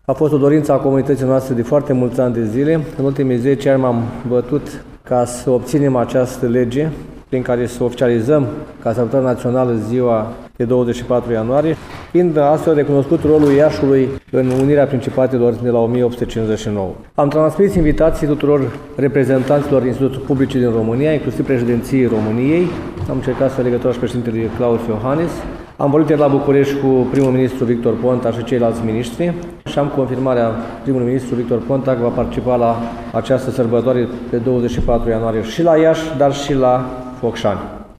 A fost o dorință a comunității noastre de foarte mulți ani de zile. În ultimii 10 ani m-am bătut ca să obținem această lege prin care să oficializăm ca sărbătoare națională ziua de 24 ianuarie, fiind astfel recunoscut rolul Iașului în unirea Principatelor de la 1859. Am transmis invitații tuturor reprezentanților instituțiilor publice din România, inclusiv președinției României. Am încercat să legătura și președintele Claus Iohannis. Am vorbit la București cu primul ministru Victor Ponta și ceilalți miniștri și am confirmarea primului ministru Victor Ponta că va participa la această sărbătoare pe 24 ianuarie și la Iași, dar și la Focșani.